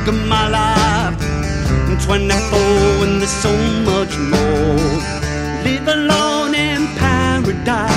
of my life. I'm 24 and there's so much more. Live alone in paradise.